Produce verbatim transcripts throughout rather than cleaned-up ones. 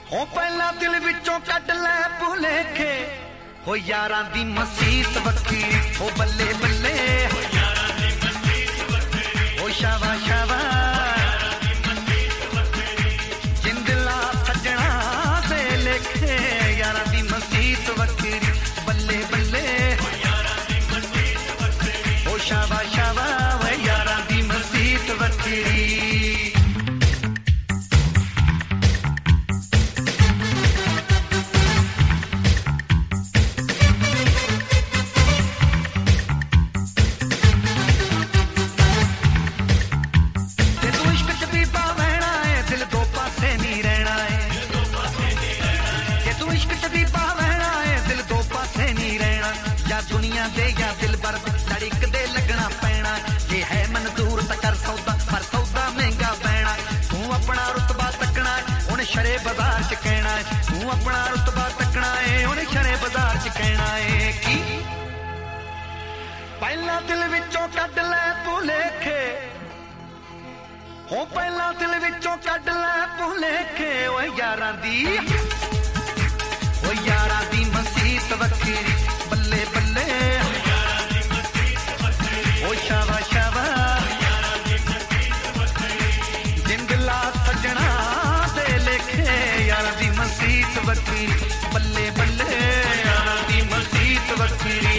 हो पहला दिल विचों कट लै भुलेखे हो यारां दी मसीत वक्खी हो बल्ले बल्ले हो यारां दी मसीत वक्खी हो शावा शावा जिंदला सजना दे लेखे यारां दी मसीत वक्खी बल्ले बल्ले हो यारां दी मसीत वक्खी हो शावा शावा वे यारां दी मसीत वक्खी बाजार च कहना है तू अपना रुतबा तकना है उन्हें शरे बाजार च कहना है कि पहला दिल विचों कट लै भुलेखे हो पहला दिल विचों कट लै भुलेखे ओ यारां दी ओ यारां दी मसीत वक्खी बल्ले बल्ले ओ यारां दी मसीत वक्खी ओ शावा शावा यारां दी मसीत वक्खी जिंदला सजना यारां दी मसीत वक्खी बल्ले बल्ले यारां दी मसीत वक्खी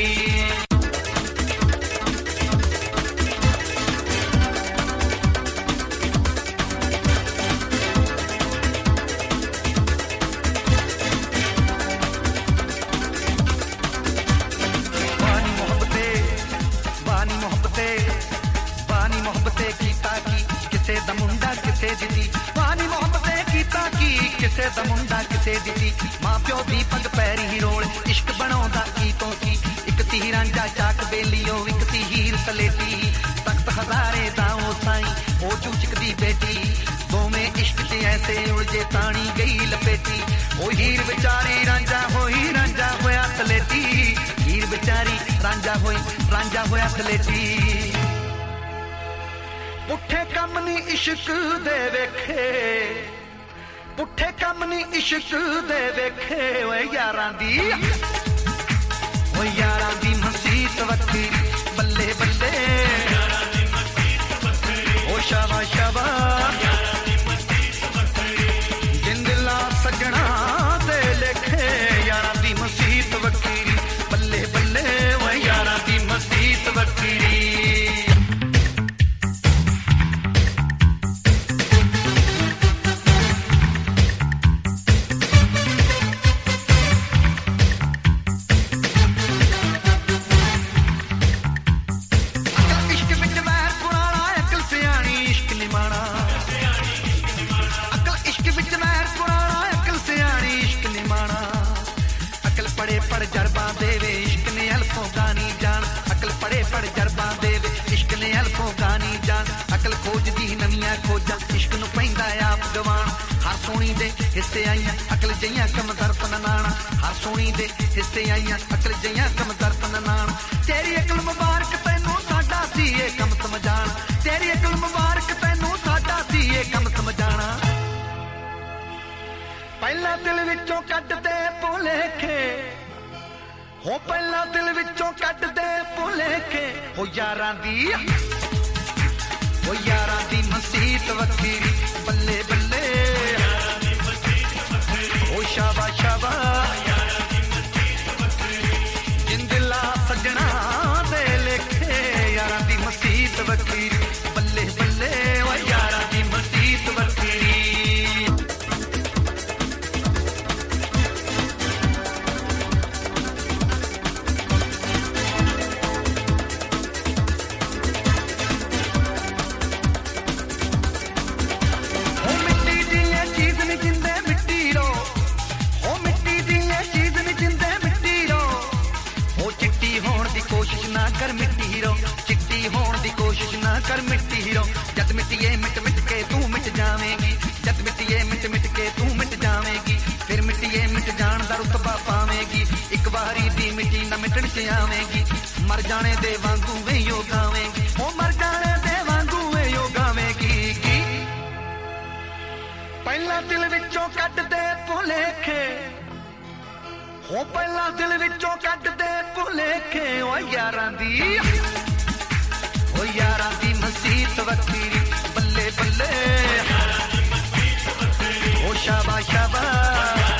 बानी मोहब्बते बानी मोहब्बते बानी मोहब्बते कीता की किसे दा मुंडा किसे दी बानी मोहब्बते कीता की किसे दा मुंडा किसे दी मां प्यो दी पग पैरी ही रोल इश्क बनाउंदा की तो की एक ती रांझा चाक बेलियो एक ती हीर सलेटी तख्त हजारे दाओ साई ओ चूचक दी बेटी दोवें इश्क च ऐसे उलझे तानी गई लपेटी ओ हीर बेचारी रांझा होई रांझा होया सलेटी हीर बेचारी रांझा होई रांझा होया सलेटी पुठे कम नी इश्क दे वेखे पुठे कम नी इश्क दे वेखे ओए यारां दी ओ यारां दी मसीत वक्खी बल्ले बल्ले यारां दी मसीत वक्खी ओ शावा शावा यारां दी मसीत वक्खी जिंदला सजना दे लेखे यारां दी मसीत वक्खी बल्ले बल्ले ओ यारां दी मसीत वक्खी हिस्से आईया अकल जइया कम दर्पन नाना हर सोनी दे हिस्से आईया अकल जइया कम दर्पन नाना तेरी अकल मुबारक तैनू साडा सीए कम समझाना तेरी अकल मुबारक तैनू साडा सीए कम समझाना पहला दिल विचों कट दे भुलेखे हो पहला दिल विचों कट दे भुलेखे हो यारां दी हो यारां दी मसीत वक्खी बल्ले बल्ले ओ शाबा शाबा यारां दी मसीत वक्खी जिंदला सजना दे लेखे यारां दी मसीत वक्खी बल्ले बल्ले ओ यारां दी मसीत वक्खी कर मिट्टी हीरो जद मिट्टिए मिट मिट के तू मिट जावेगी जद मिट्टिए मिट मिट के तू मिट जावेगी फिर मिट्टिए मिट जान दा रुतबा पावेगी एक बारी दी मिट्टी न मिटण च आवेगी मर जाने दे वांगू वे यो गावेगी ओ मर जाने दे वांगू वे यो गावेगी की पहला ਪਹਿਲਾਂ ਦਿਲ ਵਿੱਚੋਂ ਕੱਢ ਦੇ ਭੁਲੇਖੇ ਹੋ ਪਹਿਲਾਂ ਦਿਲ ਵਿੱਚੋਂ ਕੱਢ ਦੇ ਭੁਲੇਖੇ ਓ ਯਾਰਾਂ ਦੀ ਓ ਯਾਰਾਂ ਦੀ ਮਸੀਤ ਵੱਖਰੀ ਬੱਲੇ ਬੱਲੇ ਓ ਸ਼ਾਬਾ ਸ਼ਾਬਾ